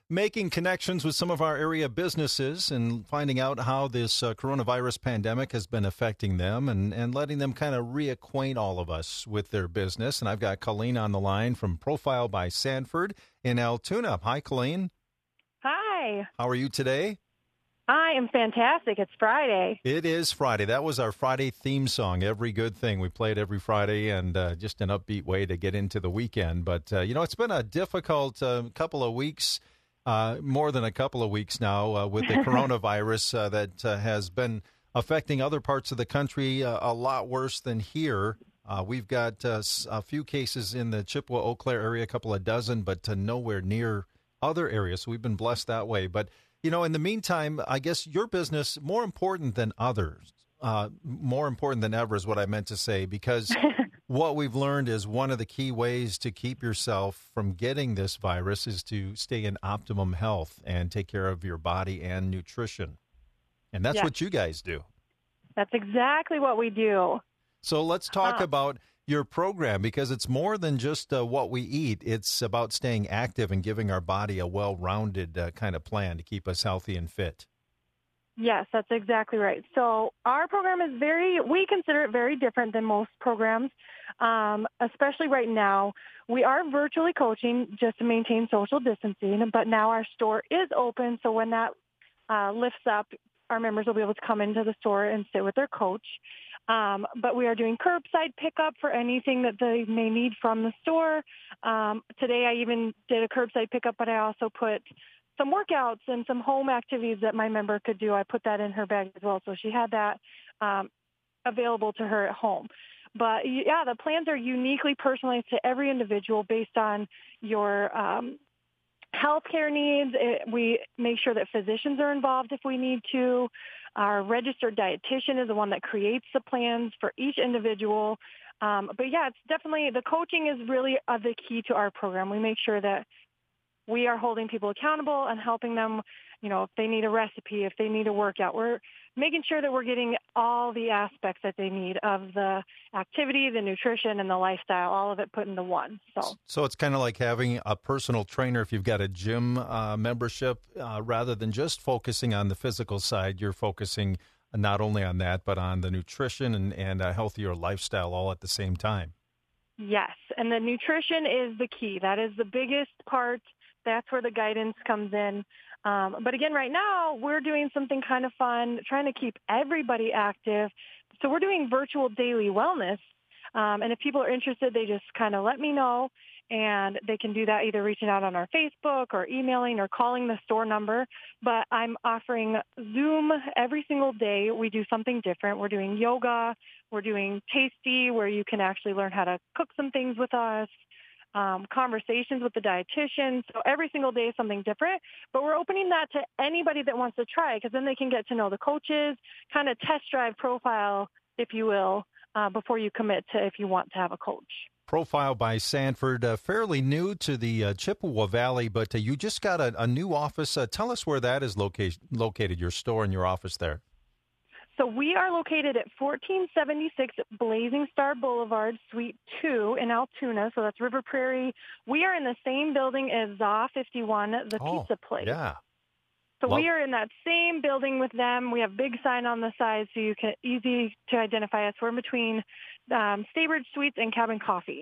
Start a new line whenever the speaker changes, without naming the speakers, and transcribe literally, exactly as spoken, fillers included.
making connections with some of our area businesses and finding out how this uh, coronavirus pandemic has been affecting them and, and letting them kind of reacquaint all of us with their business. And I've got Colleen on the line from Profile by Sanford in Altoona. Hi, Colleen.
Hi.
How are you today?
I am fantastic. It's Friday.
It is Friday. That was our Friday theme song, Every Good Thing. We play it every Friday, and uh, just an upbeat way to get into the weekend. But, uh, you know, it's been a difficult uh, couple of weeks, uh, more than a couple of weeks now, uh, with the coronavirus uh, that uh, has been affecting other parts of the country uh, a lot worse than here. Uh, we've got uh, a few cases in the Chippewa-Eau Claire area, a couple of dozen, but uh, nowhere near other areas. So we've been blessed that way. But you know, in the meantime, I guess your business, more important than others, uh, more important than ever is what I meant to say, because what we've learned is one of the key ways to keep yourself from getting this virus is to stay in optimum health and take care of your body and nutrition. And that's
yes.
what you guys do.
That's exactly what we do.
So let's talk
uh,
about your program, because it's more than just uh, what we eat. It's about staying active and giving our body a well-rounded uh, kind of plan to keep us healthy and fit.
Yes, that's exactly right. So our program is very, we consider it very different than most programs, um, especially right now. We are virtually coaching just to maintain social distancing, but now our store is open. So when that uh, lifts up, our members will be able to come into the store and sit with their coach. Um, but we are doing curbside pickup for anything that they may need from the store. Um, today I even did a curbside pickup, but I also put some workouts and some home activities that my member could do. I put that in her bag as well, so she had that um, available to her at home. But yeah, the plans are uniquely personalized to every individual based on your um, healthcare needs. It, we make sure that physicians are involved if we need to. Our registered dietitian is the one that creates the plans for each individual. Um, but yeah, it's definitely, the coaching is really uh, the key to our program. We make sure that we are holding people accountable and helping them, you know, if they need a recipe, if they need a workout. We're making sure that we're getting all the aspects that they need of the activity, the nutrition, and the lifestyle, all of it put into one. So,
so it's kind of like having a personal trainer if you've got a gym uh, membership, uh, rather than just focusing on the physical side. You're focusing not only on that, but on the nutrition and, and a healthier lifestyle all at the same time.
Yes, and the nutrition is the key. That is the biggest part. That's where the guidance comes in. Um, but again, right now, we're doing something kind of fun, trying to keep everybody active. So we're doing virtual daily wellness. Um, and if people are interested, they just kind of let me know. And they can do that either reaching out on our Facebook or emailing or calling the store number. But I'm offering Zoom every single day. We do something different. We're doing yoga. We're doing Tasty, where you can actually learn how to cook some things with us. Um, conversations with the dietitian. So every single day is something different. But we're opening that to anybody that wants to try, because then they can get to know the coaches, kind of test drive Profile, if you will, uh, before you commit to if you want to have a coach.
Profile by Sanford, uh, fairly new to the uh, Chippewa Valley, but uh, you just got a, a new office. Uh, tell us where that is loca- located, your store and your office there.
So we are located at fourteen seventy-six Blazing Star Boulevard, Suite two in Altoona. So that's River Prairie. We are in the same building as Z A fifty-one, the
oh,
pizza place.
Yeah.
So
Love-
we are in that same building with them. We have big sign on the side, so you can easy to identify us. We're in between um, Staybridge Suites and Cabin Coffee.